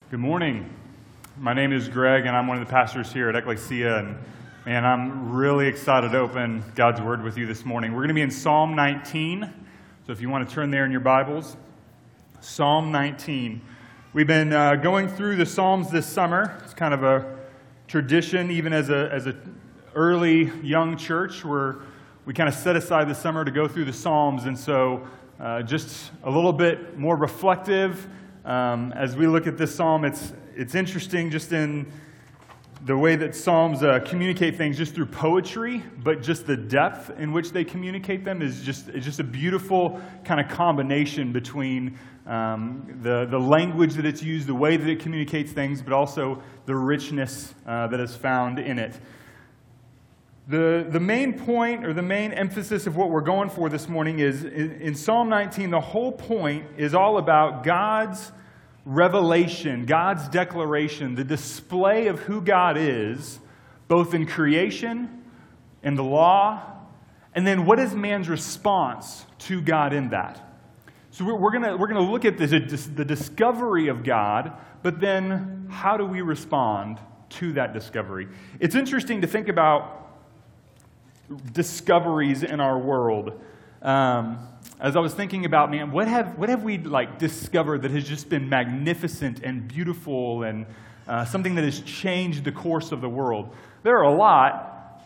Good morning. My name is Greg, and I'm one of the pastors here at Ecclesia, and I'm really excited to open God's Word with you this morning. We're going to be in Psalm 19, so if you want to turn there in your Bibles, Psalm 19. We've been going through the Psalms this summer. It's kind of a tradition, even as a early young church, where we kind of set aside the summer to go through the Psalms, and so just a little bit more reflective. As we look at this psalm, it's interesting just in the way that psalms communicate things just through poetry, but just the depth in which they communicate them is just a beautiful kind of combination between the language that it's used, the way that it communicates things, but also the richness that is found in it. The main point or the main emphasis of what we're going for this morning is in Psalm 19, the whole point is all about God's revelation, God's declaration, the display of who God is, both in creation and the law, and then what is man's response to God in that. So we're gonna look at the discovery of God, but then how do we respond to that discovery? It's interesting to think about discoveries in our world. As I was thinking about, man, what have we discovered that has just been magnificent and beautiful and something that has changed the course of the world? There are a lot,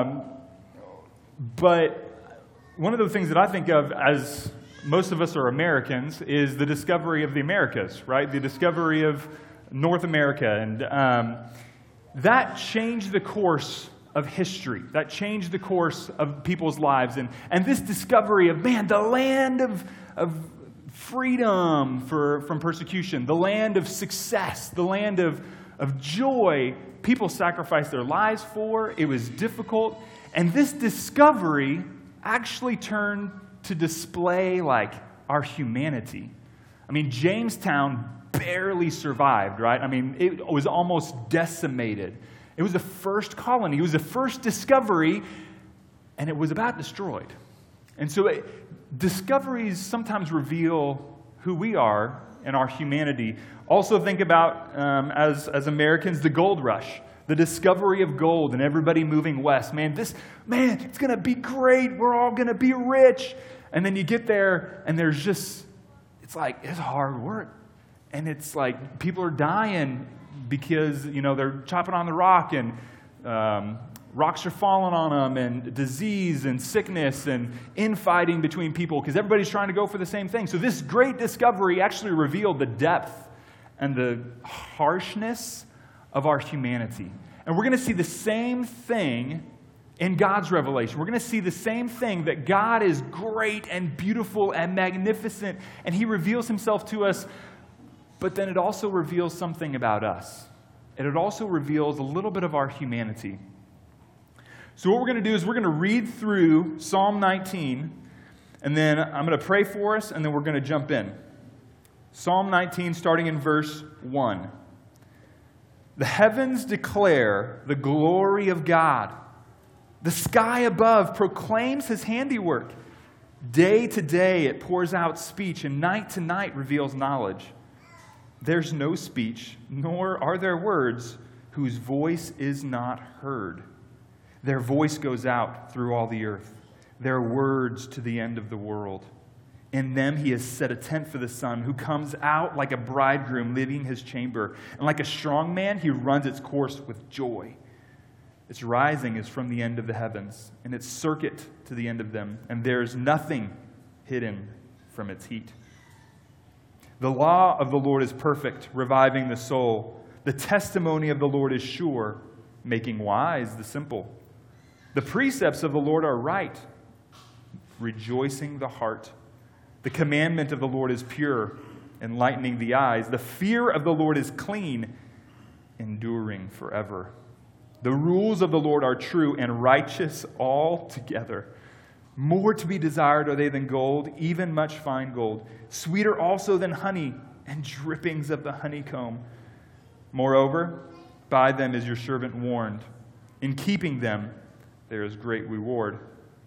but one of the things that I think of as most of us are Americans is the discovery of the Americas, right? The discovery of North America, and that changed the course of history, that changed the course of people's lives. And this discovery of, man, the land of freedom from persecution, the land of success, the land of joy, people sacrificed their lives for. It was difficult. And this discovery actually turned to display our humanity. I mean, Jamestown barely survived, right? I mean, it was almost decimated. It was the first colony. It was the first discovery, and it was about destroyed. And so discoveries sometimes reveal who we are and our humanity. Also think about, as Americans, the gold rush, the discovery of gold and everybody moving west. Man, it's going to be great. We're all going to be rich. And then you get there, and it's hard work. And it's like people are dying because, they're chopping on the rock, and rocks are falling on them, and disease and sickness and infighting between people because everybody's trying to go for the same thing. So this great discovery actually revealed the depth and the harshness of our humanity. And we're going to see the same thing in God's revelation. We're going to see the same thing, that God is great and beautiful and magnificent, and He reveals Himself to us. But then it also reveals something about us. And it also reveals a little bit of our humanity. So what we're going to do is we're going to read through Psalm 19, and then I'm going to pray for us, and then we're going to jump in. Psalm 19, starting in verse 1. The heavens declare the glory of God. The sky above proclaims His handiwork. Day to day it pours out speech, and night to night reveals knowledge. There's no speech, nor are there words whose voice is not heard. Their voice goes out through all the earth, their words to the end of the world. In them He has set a tent for the sun, who comes out like a bridegroom leaving his chamber. And like a strong man, He runs its course with joy. Its rising is from the end of the heavens, and its circuit to the end of them, and there is nothing hidden from its heat. The law of the Lord is perfect, reviving the soul. The testimony of the Lord is sure, making wise the simple. The precepts of the Lord are right, rejoicing the heart. The commandment of the Lord is pure, enlightening the eyes. The fear of the Lord is clean, enduring forever. The rules of the Lord are true and righteous altogether. More to be desired are they than gold, even much fine gold. Sweeter also than honey and drippings of the honeycomb. Moreover, by them is your servant warned. In keeping them, there is great reward.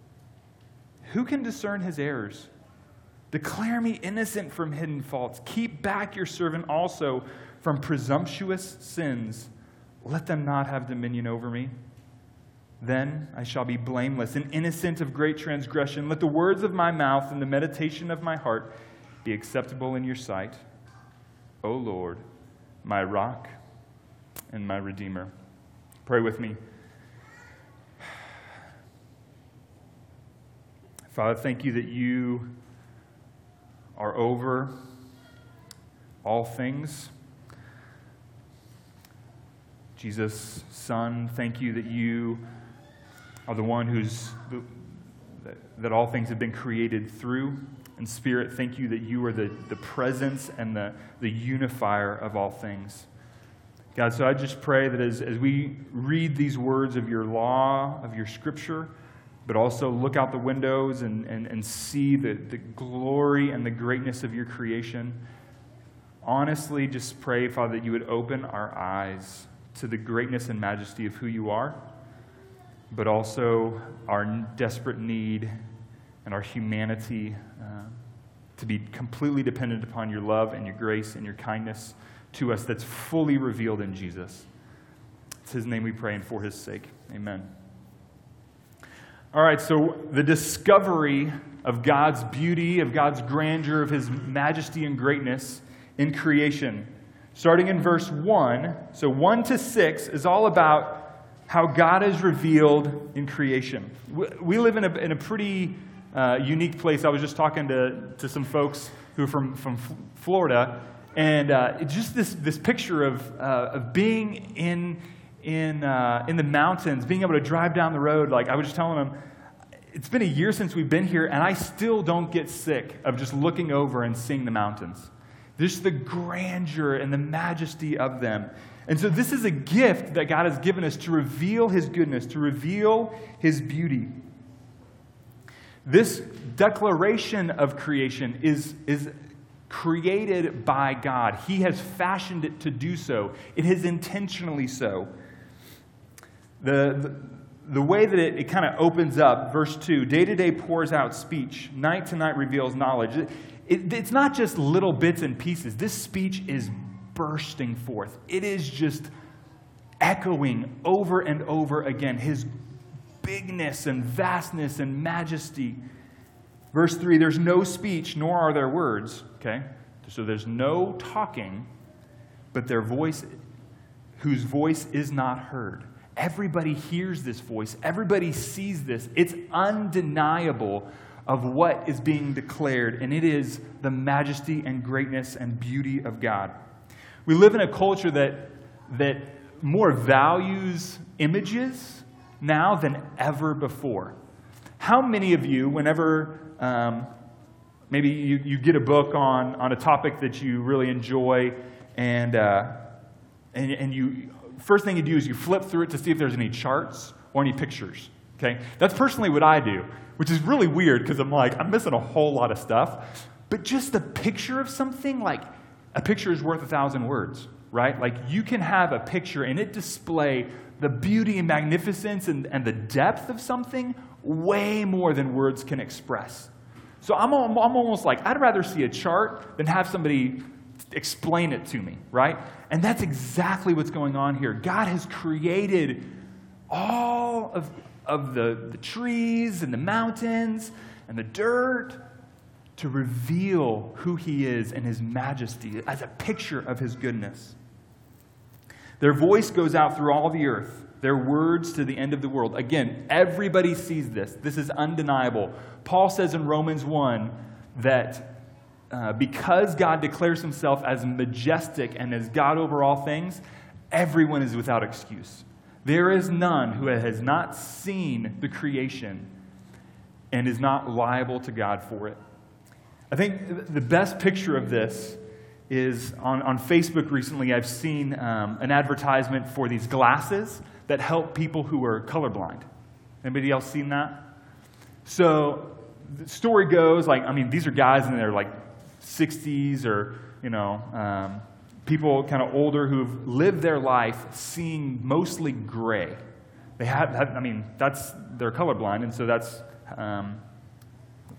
Who can discern his errors? Declare me innocent from hidden faults. Keep back your servant also from presumptuous sins. Let them not have dominion over me. Then I shall be blameless and innocent of great transgression. Let the words of my mouth and the meditation of my heart be acceptable in your sight, O Lord, my rock and my redeemer. Pray with me. Father, thank you that you are over all things. Jesus, Son, thank you that you are the one that all things have been created through. And Spirit, thank you that you are the presence and the unifier of all things. God, so I just pray that as we read these words of your law, of your scripture, but also look out the windows and see the glory and the greatness of your creation, honestly just pray, Father, that you would open our eyes to the greatness and majesty of who you are, but also our desperate need and our humanity to be completely dependent upon your love and your grace and your kindness to us that's fully revealed in Jesus. It's his name we pray and for his sake. Amen. All right, so the discovery of God's beauty, of God's grandeur, of his majesty and greatness in creation. Starting in verse 1, so 1 to 6 is all about how God is revealed in creation. We live in a pretty unique place. I was just talking to some folks who are from Florida, and just this picture of being in the mountains, being able to drive down the road. Like I was just telling them, it's been a year since we've been here, and I still don't get sick of just looking over and seeing the mountains. Just the grandeur and the majesty of them. And so this is a gift that God has given us to reveal his goodness, to reveal his beauty. This declaration of creation is created by God. He has fashioned it to do so. It is intentionally so. The way that it kind of opens up, verse 2, day to day pours out speech, night to night reveals knowledge. It's not just little bits and pieces. This speech is bursting forth. It is just echoing over and over again his bigness and vastness and majesty. Verse 3, there's no speech, nor are there words. Okay? So there's no talking, but their voice, whose voice is not heard. Everybody hears this voice. Everybody sees this. It's undeniable of what is being declared, and it is the majesty and greatness and beauty of God. We live in a culture that more values images now than ever before. How many of you, whenever maybe you get a book on a topic that you really enjoy, and you first thing you do is you flip through it to see if there's any charts or any pictures. Okay, that's personally what I do, which is really weird because I'm missing a whole lot of stuff. But just the picture of something, like a picture is worth 1,000 words, right? Like you can have a picture and it display the beauty and magnificence and the depth of something way more than words can express. So I'm almost like, I'd rather see a chart than have somebody explain it to me, right? And that's exactly what's going on here. God has created all of the trees and the mountains and the dirt to reveal who he is and his majesty as a picture of his goodness. Their voice goes out through all the earth, their words to the end of the world. Again, everybody sees this. This is undeniable. Paul says in Romans 1 that because God declares himself as majestic and as God over all things, everyone is without excuse. There is none who has not seen the creation and is not liable to God for it. I think the best picture of this is on Facebook recently. I've seen an advertisement for these glasses that help people who are colorblind. Anybody else seen that? So the story goes, these are guys in their 60s or, people kind of older who've lived their life seeing mostly gray. They're colorblind, and so that's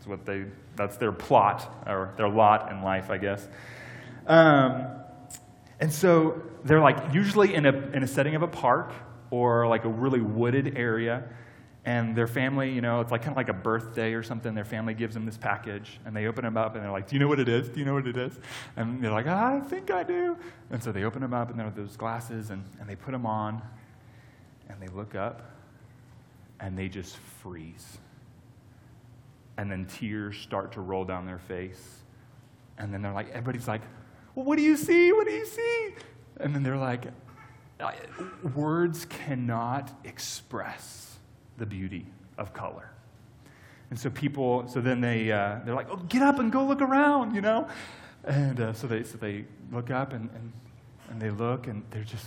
their plot or their lot in life, I guess. And so they're like usually in a setting of a park or like a really wooded area. And their family, it's like kind of like a birthday or something. Their family gives them this package, and they open them up, and they're like, "Do you know what it is? Do you know what it is?" And they're like, "I think I do." And so they open them up, and they're those glasses, and they put them on, and they look up, and they just freeze. And then tears start to roll down their face. And then they're like, everybody's like, "Well, what do you see? What do you see?" And then they're like, words cannot express the beauty of color. And so then they're like, "Oh, get up and go look around," And so they look up and they look, and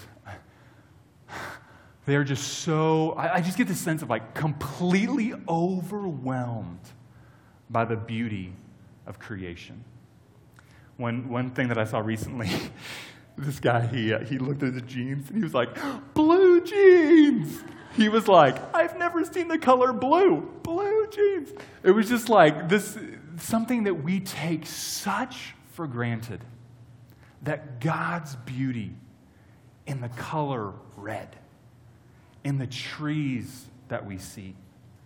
they're just so, I just get this sense of like completely overwhelmed by the beauty of creation. One thing that I saw recently, this guy, he looked at the jeans and he was like, "Blue jeans." He was like, "I've never seen the color blue jeans." It was just like this, something that we take such for granted, that God's beauty in the color red, in the trees that we see.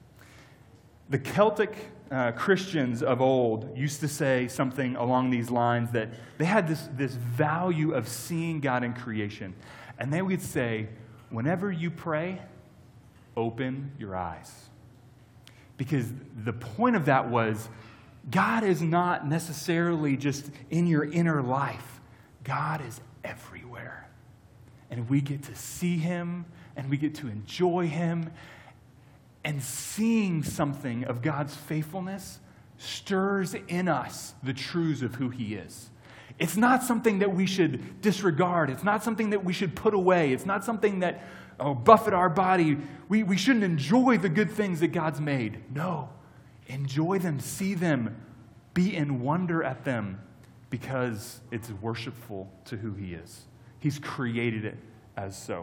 The Celtic Christians of old used to say something along these lines, that they had this value of seeing God in creation. And they would say, whenever you pray, open your eyes. Because the point of that was, God is not necessarily just in your inner life. God is everywhere. And we get to see him, and we get to enjoy him. And seeing something of God's faithfulness stirs in us the truths of who he is. It's not something that we should disregard. It's not something that we should put away. It's not something that, buffet our body. We shouldn't enjoy the good things that God's made. No. Enjoy them, see them, be in wonder at them, because it's worshipful to who he is. He's created it as so.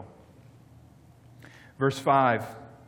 Verse 5,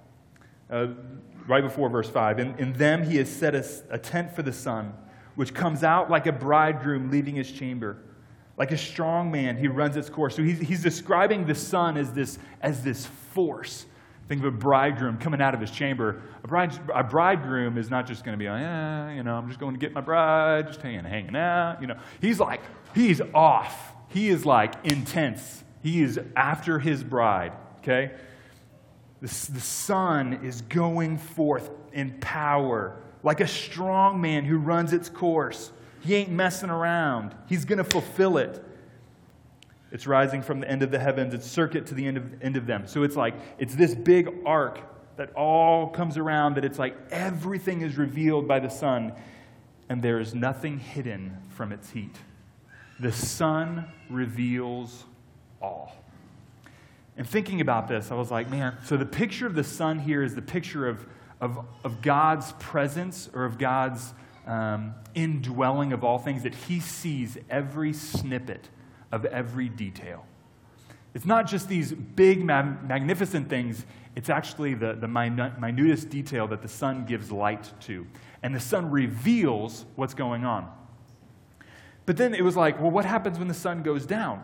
right before verse 5, in them he has set a tent for the sun, which comes out like a bridegroom leaving his chamber. Like a strong man, he runs its course. So he's describing the sun as this force. Think of a bridegroom coming out of his chamber. A bridegroom is not just going to be like, I'm just going to get my bride, just hanging out. He's off. He is like intense. He is after his bride, okay? The sun is going forth in power, like a strong man who runs its course. He ain't messing around. He's going to fulfill it. It's rising from the end of the heavens. It's circuit to the end of them. So it's this big arc that all comes around, that it's like everything is revealed by the sun, and there is nothing hidden from its heat. The sun reveals all. And thinking about this, I was like, man, so the picture of the sun here is the picture of God's presence, or of God's indwelling of all things, that he sees every snippet of every detail. It's not just these big, magnificent things. It's actually the minutest detail that the sun gives light to. And the sun reveals what's going on. But then it was like, well, what happens when the sun goes down?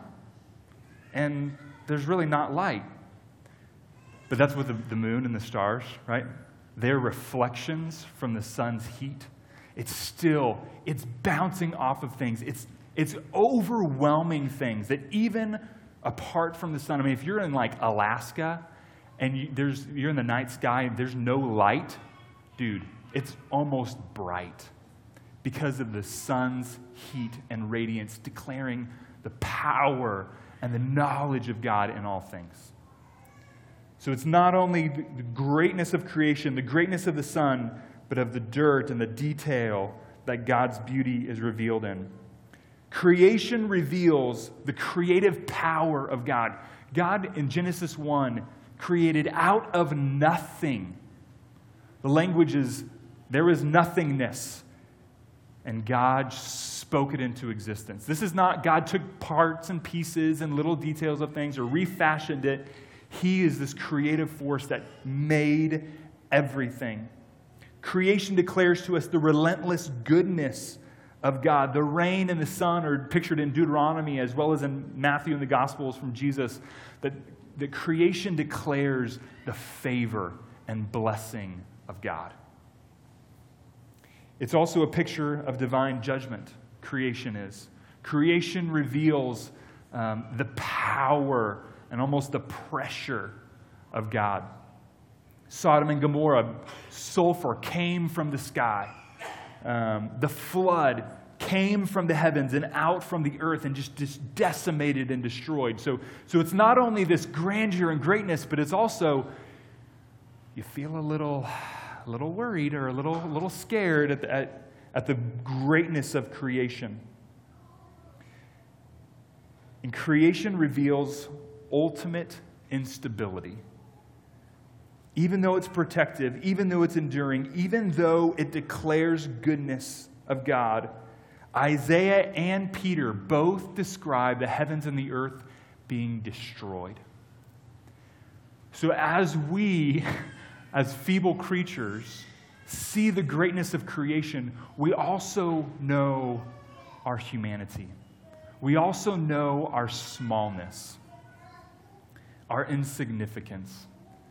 And there's really not light. But that's with the moon and the stars, right? They're reflections from the sun's heat. It's bouncing off of things. It's overwhelming things that even apart from the sun, I mean, if you're in like Alaska and you're in the night sky and there's no light, dude, it's almost bright because of the sun's heat and radiance declaring the power and the knowledge of God in all things. So it's not only the greatness of creation, the greatness of the sun, but of the dirt and the detail that God's beauty is revealed in. Creation reveals the creative power of God. God, in Genesis 1, created out of nothing. The language is, there was nothingness, and God spoke it into existence. This is not God took parts and pieces and little details of things or refashioned it. He is this creative force that made everything. Creation declares to us the relentless goodness of God. The rain and the sun are pictured in Deuteronomy as well as in Matthew and the Gospels from Jesus, that creation declares the favor and blessing of God. It's also a picture of divine judgment, creation is. Creation reveals the power and almost the pressure of God. Sodom and Gomorrah, sulfur came from the sky. The flood came from the heavens and out from the earth and just decimated and destroyed. So it's not only this grandeur and greatness, but it's also, you feel a little worried or a little scared at the greatness of creation. And creation reveals ultimate instability. Even though it's protective, even though it's enduring, even though it declares goodness of God, Isaiah and Peter both describe the heavens and the earth being destroyed. So as we, as feeble creatures, see the greatness of creation, we also know our humanity. We also know our smallness, our insignificance.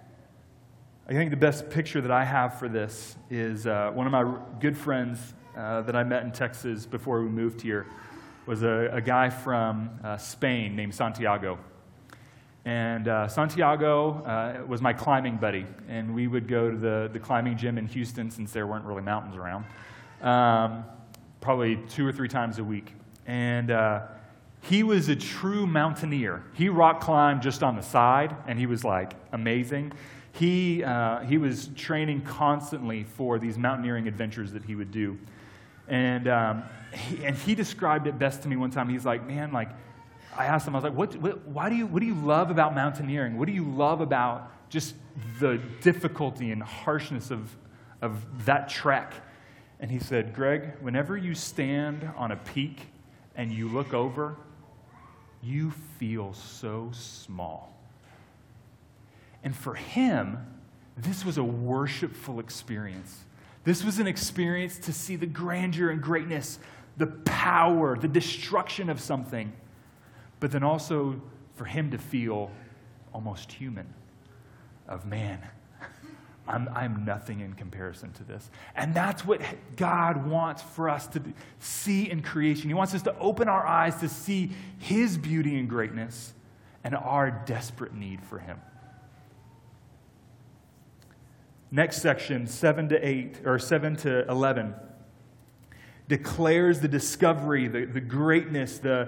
I think the best picture that I have for this is one of my good friends that I met in Texas before we moved here was a guy from Spain named Santiago. And Santiago was my climbing buddy, and we would go to the climbing gym in Houston since there weren't really mountains around, probably 2 or 3 times a week. And he was a true mountaineer. He rock climbed just on the side, and he was like amazing. He was training constantly for these mountaineering adventures that he would do. And he described it best to me one time. He's like, man, like, I asked him, I was like, what do you love about mountaineering? What do you love about just the difficulty and harshness of that trek? And he said, Greg, whenever you stand on a peak and you look over, you feel so small. And for him, this was a worshipful experience. This was an experience to see the grandeur and greatness, the power, the destruction of something, but then also for him to feel almost human, of man, I'm nothing in comparison to this. And that's what God wants for us to see in creation. He wants us to open our eyes to see his beauty and greatness and our desperate need for him. Next section, 7 to 11, declares the discovery, the greatness, the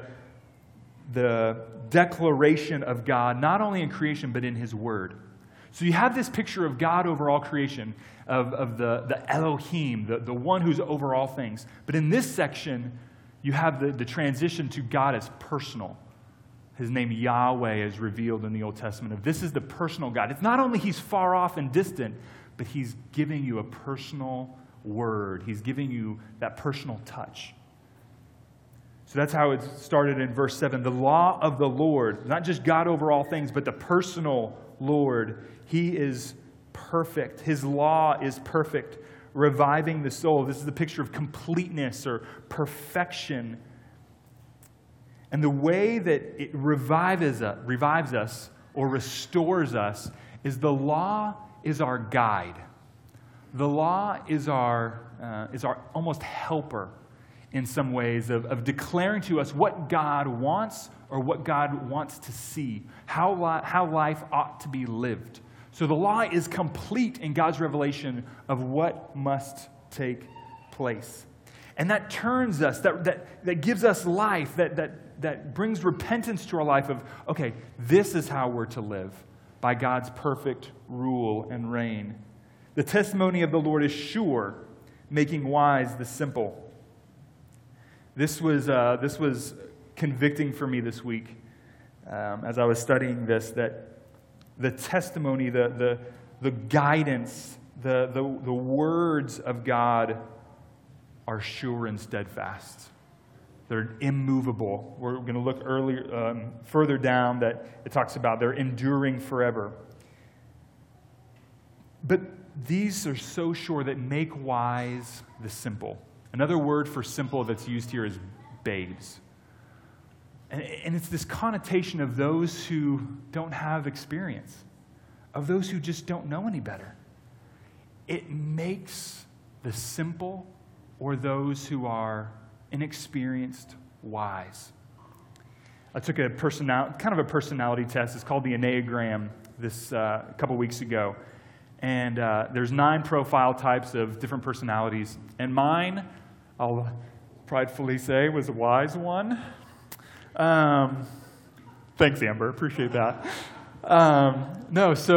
declaration of God, not only in creation, but in his word. So you have this picture of God over all creation, of the Elohim, the one who's over all things. But in this section, you have the transition to God as personal. His name Yahweh is revealed in the Old Testament. This is the personal God. It's not only he's far off and distant, but he's giving you a personal word. He's giving you that personal touch. So that's how it started in verse 7. The law of the Lord, not just God over all things, but the personal Lord. He is perfect. His law is perfect, reviving the soul. This is the picture of completeness or perfection. And the way that it revives us or restores us is the law is our guide. The law is our almost helper in some ways of declaring to us what God wants or what God wants to see, how life ought to be lived. So the law is complete in God's revelation of what must take place. And that turns us, that gives us life, that brings repentance to our life of, okay, this is how we're to live, by God's perfect rule and reign. The testimony of the Lord is sure, making wise the simple. This was convicting for me this week as I was studying this, that the testimony, the guidance, the words of God are sure and steadfast. They're immovable. We're going to look further down that it talks about they're enduring forever. But these are so sure that make wise the simple. Another word for simple that's used here is babes. And it's this connotation of those who don't have experience, of those who just don't know any better. It makes the simple or those who are inexperienced wise. I took a personality test. It's called the Enneagram this couple weeks ago. And there's 9 profile types of different personalities. And mine, I'll pridefully say, was a wise one. Thanks, Amber. Appreciate that. I'm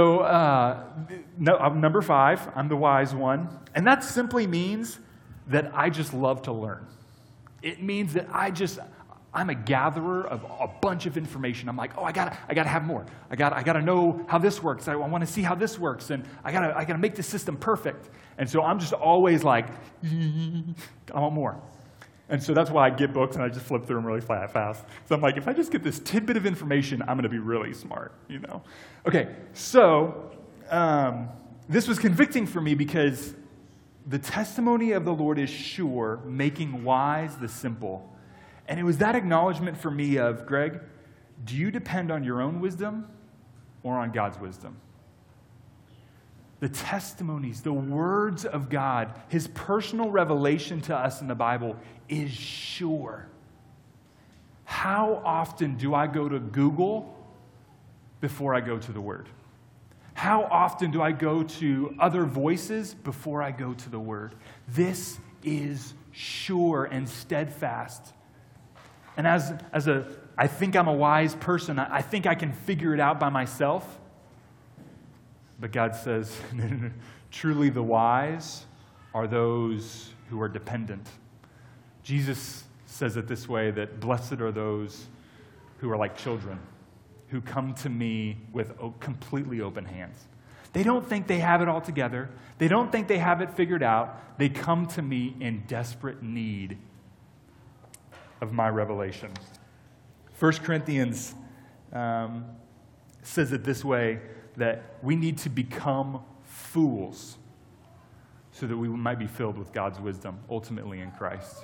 number 5. I'm the wise one. And that simply means that I just love to learn. It means that I'm a gatherer of a bunch of information. I'm like, oh, I gotta have more. I gotta know how this works. I want to see how this works, and I gotta make the system perfect. And so I'm just always like, I want more. And so that's why I get books and I just flip through them really fast. So I'm like, if I just get this tidbit of information, I'm going to be really smart, you know? Okay, so this was convicting for me because the testimony of the Lord is sure, making wise the simple. And it was that acknowledgement for me of, Greg, do you depend on your own wisdom or on God's wisdom? The testimonies, the words of God, His personal revelation to us in the Bible is sure. How often do I go to Google before I go to the Word? How often do I go to other voices before I go to the Word? This is sure and steadfast. And I think I'm a wise person. I think I can figure it out by myself. But God says, truly the wise are those who are dependent. Jesus says it this way, that blessed are those who are like children, who come to me with completely open hands. They don't think they have it all together. They don't think they have it figured out. They come to me in desperate need of my revelation. 1 Corinthians says it this way, that we need to become fools so that we might be filled with God's wisdom, ultimately in Christ.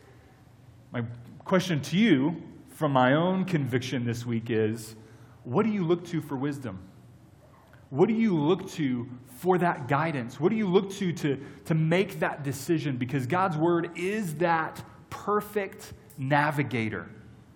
My question to you, from my own conviction this week, is, what do you look to for wisdom? What do you look to for that guidance? What do you look to make that decision? Because God's Word is that perfect navigator.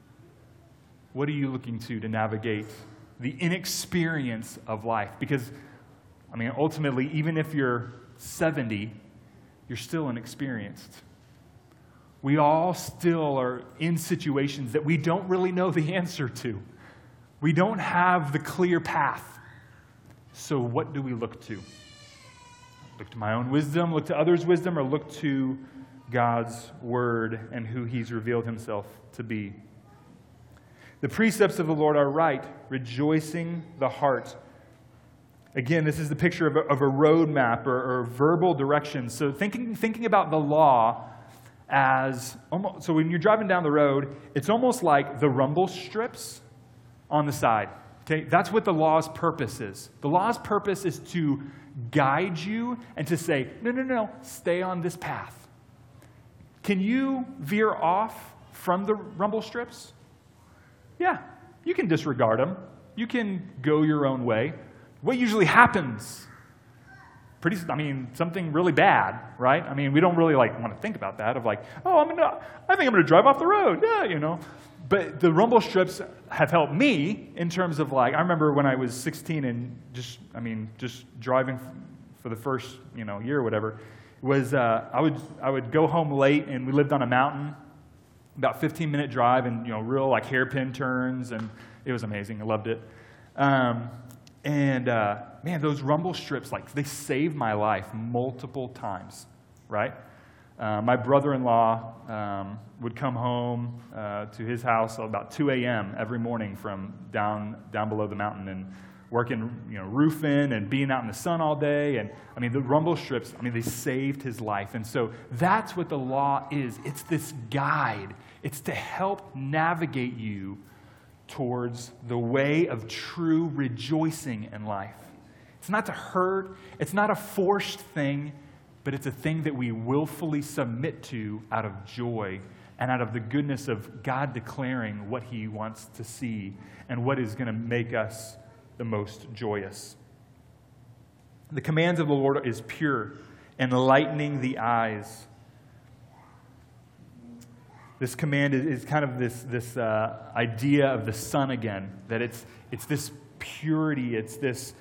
What are you looking to navigate the inexperience of life? Because, ultimately, even if you're 70, you're still inexperienced. We all still are in situations that we don't really know the answer to. We don't have the clear path. So what do we look to? Look to my own wisdom, look to others' wisdom, or look to God's Word and who He's revealed Himself to be? The precepts of the Lord are right, rejoicing the heart. Again, this is the picture of a roadmap or verbal direction. So thinking about the law as almost, so when you're driving down the road, it's almost like the rumble strips on the side. Okay, that's what the law's purpose is. The law's purpose is to guide you and to say, no, stay on this path. Can you veer off from the rumble strips? Yeah, you can disregard them. You can go your own way. What usually happens? Something really bad, right? We don't really want to think about that of I think I'm going to drive off the road. Yeah, But the rumble strips have helped me in terms of I remember when I was 16 and just driving for the first year or whatever, was I would go home late, and we lived on a mountain. About 15-minute drive, and real hairpin turns, and it was amazing. I loved it. Man, those rumble strips, they saved my life multiple times, right? My brother-in-law would come home to his house about 2 a.m. every morning from down below the mountain, and working, roofing and being out in the sun all day. And the rumble strips, they saved his life. And so that's what the law is. It's this guide. It's to help navigate you towards the way of true rejoicing in life. It's not to hurt. It's not a forced thing. but it's a thing that we willfully submit to out of joy and out of the goodness of God declaring what he wants to see and what is going to make us the most joyous. The commands of the Lord is pure, enlightening the eyes. This command is kind of this idea of the sun again, that it's this purity, it's this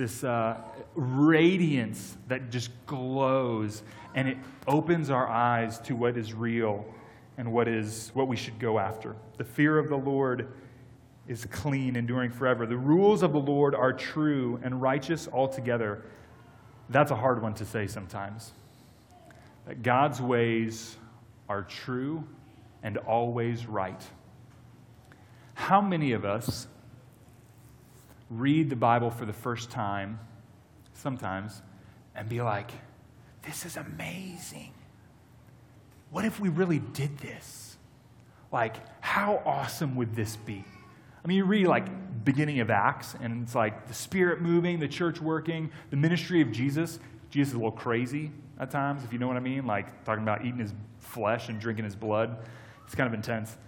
radiance that just glows, and it opens our eyes to what is real and what we should go after. The fear of the Lord is clean, enduring forever. The rules of the Lord are true and righteous altogether. That's a hard one to say sometimes. That God's ways are true and always right. How many of us read the Bible for the first time, sometimes, and be like, this is amazing. What if we really did this? Like, how awesome would this be? I mean, you read like beginning of Acts, and it's like the Spirit moving, the church working, the ministry of Jesus. Jesus is a little crazy at times, if you know what I mean, like talking about eating his flesh and drinking his blood. It's kind of intense.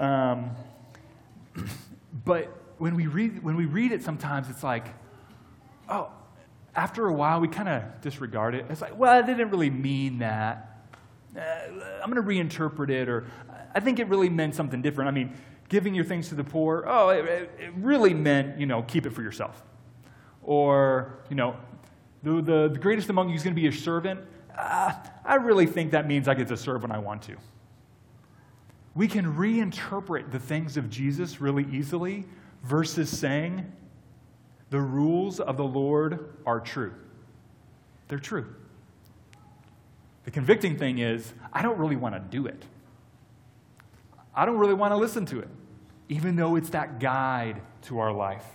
But when we read it sometimes, it's like, oh, after a while we kind of disregard it. It's like, well, it didn't really mean that. I'm going to reinterpret it, or I think it really meant something different. I mean, giving your things to the poor, it really meant, keep it for yourself. Or, the greatest among you is going to be a servant. I really think that means I get to serve when I want to. We can reinterpret the things of Jesus really easily versus saying the rules of the Lord are true. They're true. The convicting thing is, I don't really want to do it. I don't really want to listen to it, even though it's that guide to our life.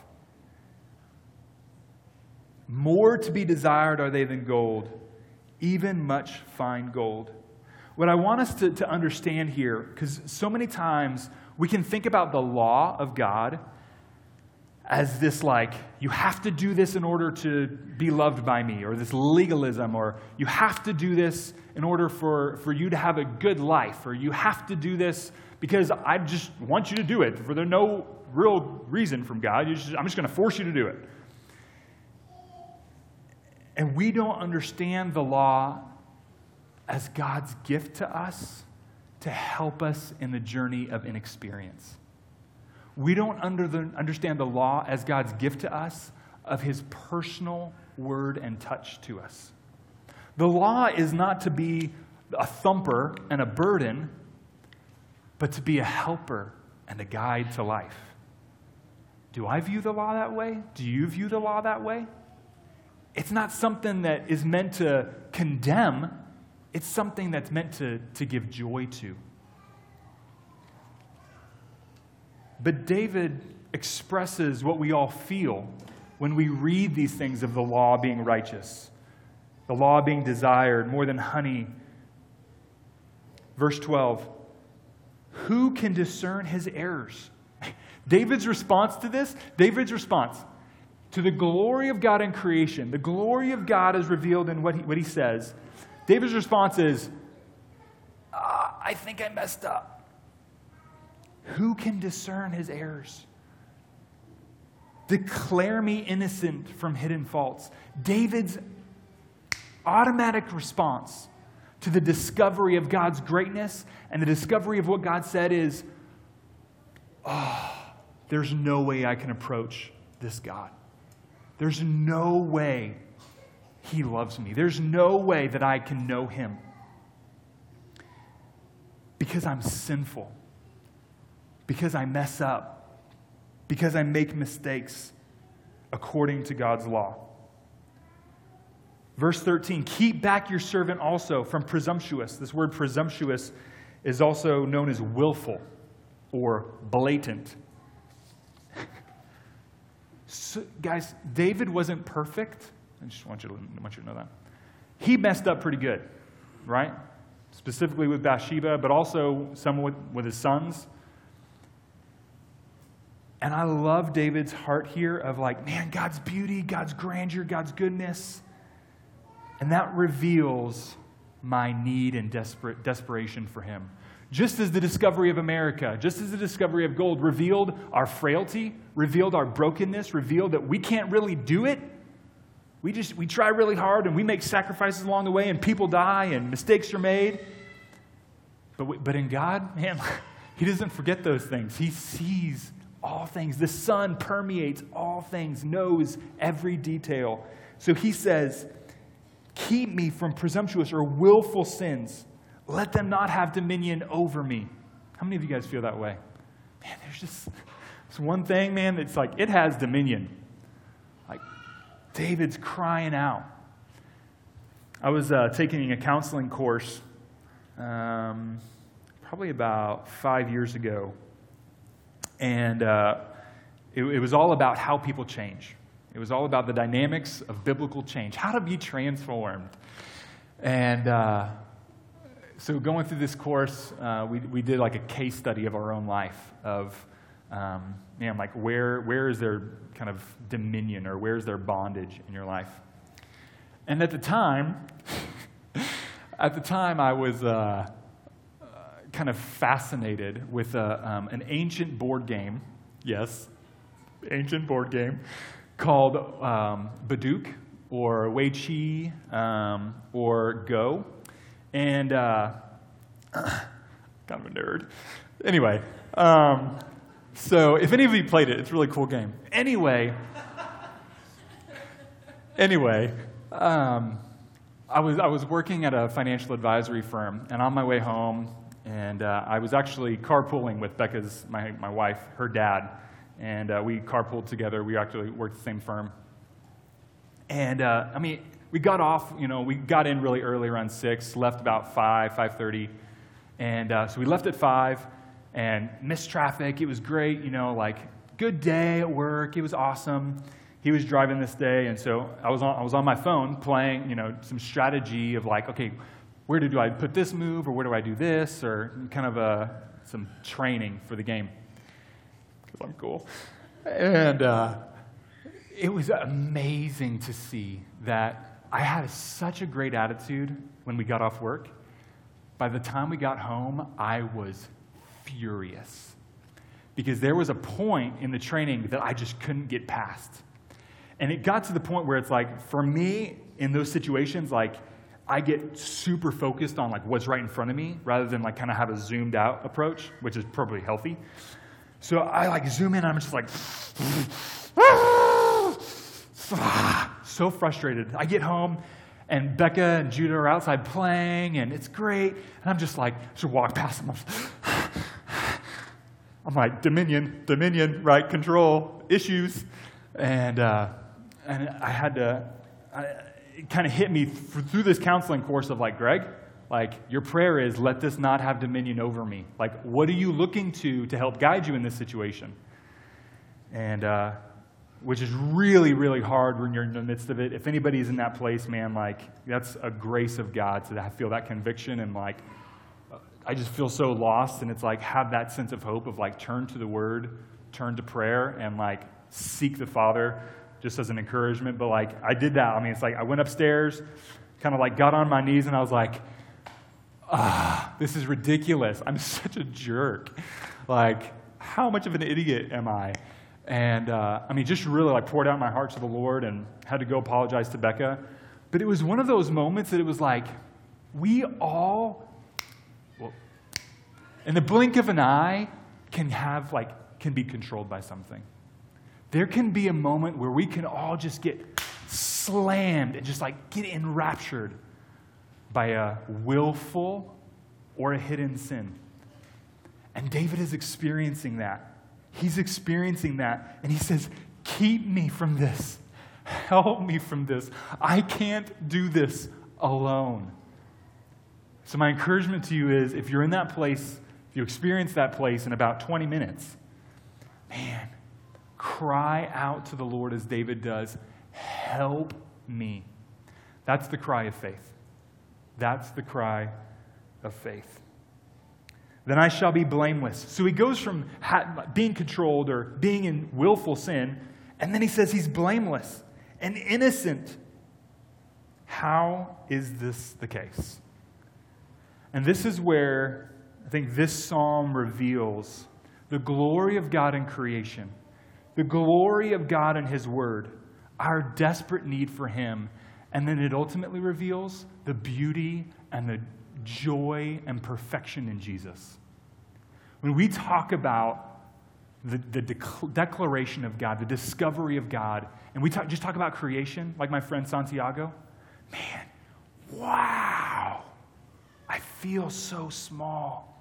More to be desired are they than gold, even much fine gold. What I want us to understand here, because so many times we can think about the law of God as this, like, you have to do this in order to be loved by me, or this legalism, or you have to do this in order for you to have a good life, or you have to do this because I just want you to do it. For there's no real reason from God. I'm just going to force you to do it. And we don't understand the law as God's gift to us to help us in the journey of inexperience. We don't understand the law as God's gift to us of his personal word and touch to us. The law is not to be a thumper and a burden, but to be a helper and a guide to life. Do I view the law that way? Do you view the law that way? It's not something that is meant to condemn. It's something that's meant to give joy to. But David expresses what we all feel when we read these things of the law being righteous, the law being desired more than honey. Verse 12, who can discern his errors? David's response to this, to the glory of God in creation, the glory of God is revealed in what he says. David's response is, I think I messed up. Who can discern his errors? Declare me innocent from hidden faults. David's automatic response to the discovery of God's greatness and the discovery of what God said is, there's no way I can approach this God. There's no way he loves me. There's no way that I can know him. Because I'm sinful. Because I mess up. Because I make mistakes according to God's law. Verse 13, keep back your servant also from presumptuous. This word presumptuous is also known as willful or blatant. So, guys, David wasn't perfect. I just want you to know that. He messed up pretty good, right? Specifically with Bathsheba, but also some with his sons. And I love David's heart here of like, man, God's beauty, God's grandeur, God's goodness. And that reveals my need and desperation for him. Just as the discovery of America, just as the discovery of gold revealed our frailty, revealed our brokenness, revealed that we can't really do it. We try really hard and we make sacrifices along the way and people die and mistakes are made. But in God, man, he doesn't forget those things. He sees all things. The Son permeates all things, knows every detail. So he says, keep me from presumptuous or willful sins. Let them not have dominion over me. How many of you guys feel that way? Man, there's just this one thing, man, that's like, it has dominion. Like, David's crying out. I was taking a counseling course probably about 5 years ago. And it was all about how people change. It was all about the dynamics of biblical change, how to be transformed. And so going through this course, we did like a case study of our own life of, like where is there kind of dominion or where is there bondage in your life? And at the time I was kind of fascinated with an ancient board game, yes, ancient board game called Baduk or Wei Chi or Go. And kind of a nerd. Anyway, so if any of you played it, it's a really cool game. Anyway, I was working at a financial advisory firm, and on my way home, and I was actually carpooling with Becca's, my wife, her dad, and we carpooled together. We actually worked at the same firm. And, we got off, we got in really early, around 6, left about 5:30. And so we left at 5 and missed traffic. It was great, good day at work. It was awesome. He was driving this day, and so I was on my phone playing, some strategy of like, okay, where do I put this move, or where do I do this, or kind of some training for the game, because I'm cool. And it was amazing to see that I had such a great attitude when we got off work. By the time we got home, I was furious because there was a point in the training that I just couldn't get past. And it got to the point where it's like, for me, in those situations, like, I get super focused on like what's right in front of me rather than like kind of have a zoomed out approach, which is probably healthy. So I like zoom in, and I'm just like, so frustrated. I get home, and Becca and Judah are outside playing, and it's great. And I'm just like, should walk past them. I'm like, dominion, right? Control, issues. And I had to, it kind of hit me through this counseling course of like, Greg, like, your prayer is, let this not have dominion over me. Like, what are you looking to help guide you in this situation? And which is really, really hard when you're in the midst of it. If anybody's in that place, man, like, that's a grace of God to feel that conviction. And like, I just feel so lost, and it's like, have that sense of hope of like, turn to the Word, turn to prayer, and like, seek the Father just as an encouragement. But like, I did that. It's like, I went upstairs, kind of like got on my knees, and I was like, this is ridiculous. I'm such a jerk. Like, how much of an idiot am I? And just really like poured out my heart to the Lord and had to go apologize to Becca. But it was one of those moments that it was like, we all, in the blink of an eye, can be controlled by something. There can be a moment where we can all just get slammed and just like get enraptured by a willful or a hidden sin. And David is experiencing that. He's experiencing that, and he says, keep me from this. Help me from this. I can't do this alone. So my encouragement to you is, if you're in that place, if you experience that place in about 20 minutes, man, cry out to the Lord as David does, help me. That's the cry of faith. That's the cry of faith. Then I shall be blameless. So he goes from being controlled or being in willful sin, and then he says he's blameless and innocent. How is this the case? And this is where I think this psalm reveals the glory of God in creation, the glory of God in His Word, our desperate need for Him, and then it ultimately reveals the beauty and the joy and perfection in Jesus. When we talk about the declaration of God, the discovery of God, and we just talk about creation, like my friend Santiago, man, wow, I feel so small.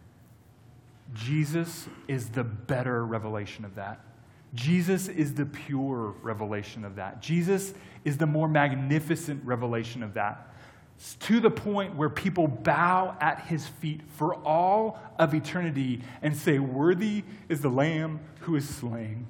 Jesus is the better revelation of that. Jesus is the pure revelation of that. Jesus is the more magnificent revelation of that. It's to the point where people bow at His feet for all of eternity and say, "Worthy is the Lamb who is slain."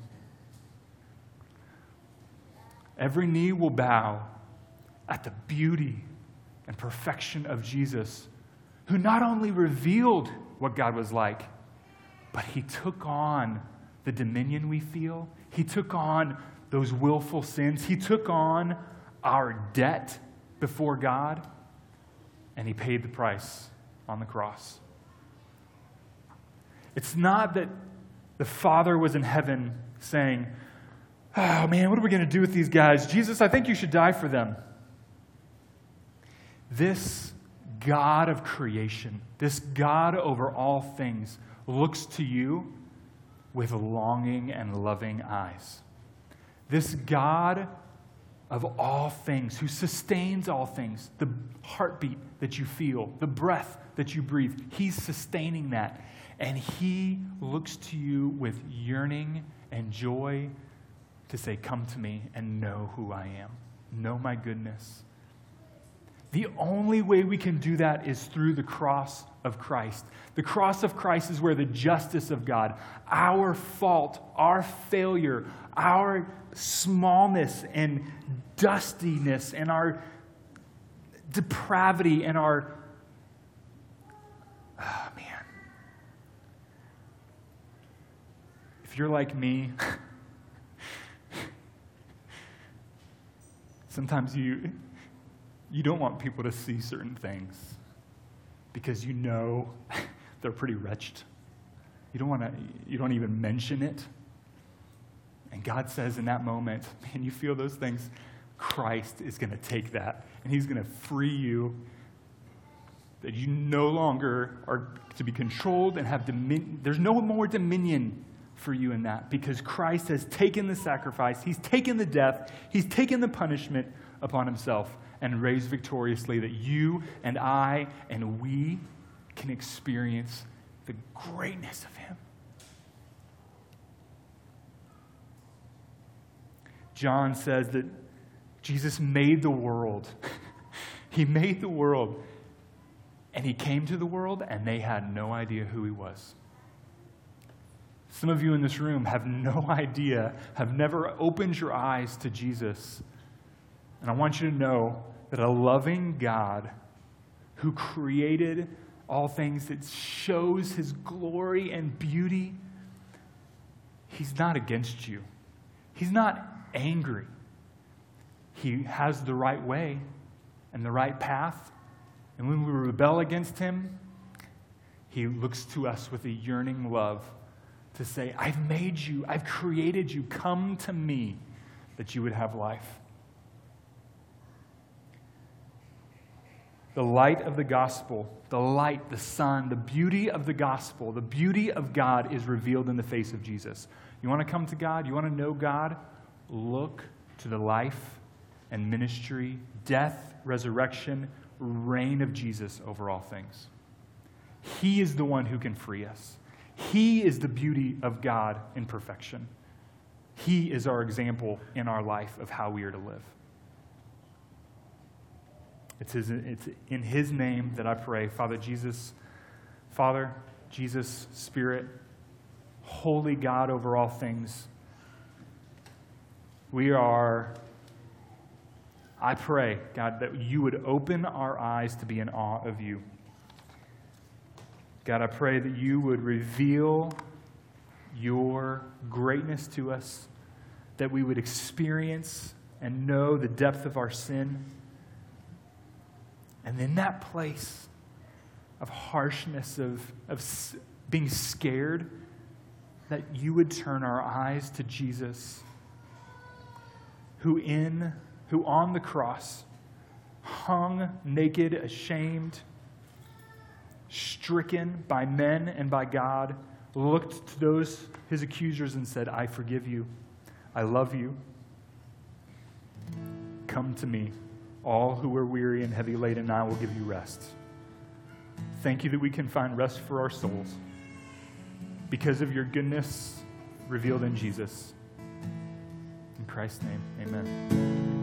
Every knee will bow at the beauty and perfection of Jesus, who not only revealed what God was like, but He took on the dominion we feel. He took on those willful sins. He took on our debt before God, and He paid the price on the cross. It's not that the Father was in heaven saying, "Oh man, what are we going to do with these guys? Jesus, I think you should die for them." This God of creation, this God over all things, looks to you with longing and loving eyes. This God of all things, who sustains all things, the heartbeat that you feel, the breath that you breathe, He's sustaining that. And He looks to you with yearning and joy to say, "Come to me and know who I am. Know my goodness." The only way we can do that is through the cross of Christ. The cross of Christ is where the justice of God, our fault, our failure, our smallness and dustiness and our depravity and our, oh man. If you're like me, sometimes you don't want people to see certain things because you know they're pretty wretched. You don't even mention it. And God says in that moment, man, you feel those things, Christ is going to take that and He's going to free you, that you no longer are to be controlled and have dominion. There's no more dominion for you in that, because Christ has taken the sacrifice, He's taken the death, He's taken the punishment upon Himself and raised victoriously, that you and I and we can experience the greatness of Him. John says that Jesus made the world. He made the world, and He came to the world, and they had no idea who He was. Some of you in this room have no idea, have never opened your eyes to Jesus. And I want you to know that a loving God who created all things, that shows His glory and beauty, He's not against you. He's not angry. He has the right way and the right path. And when we rebel against Him, He looks to us with a yearning love to say, "I've made you, I've created you, come to me that you would have life." The light of the gospel, the light, the sun, the beauty of the gospel, the beauty of God is revealed in the face of Jesus. You want to come to God? You want to know God? Look to the life and ministry, death, resurrection, reign of Jesus over all things. He is the one who can free us. He is the beauty of God in perfection. He is our example in our life of how we are to live. It's in His name that I pray. Father, Jesus, Spirit, holy God over all things. I pray, God, that you would open our eyes to be in awe of you. God, I pray that you would reveal your greatness to us, that we would experience and know the depth of our sin, And in that place of harshness, of being scared, that you would turn our eyes to Jesus, who on the cross hung naked, ashamed, stricken by men and by God, looked to those his accusers and said, I forgive you. I love you. Come to me, all who are weary and heavy laden, and I will give you rest. Thank you that we can find rest for our souls because of your goodness revealed in Jesus. In Christ's name, amen.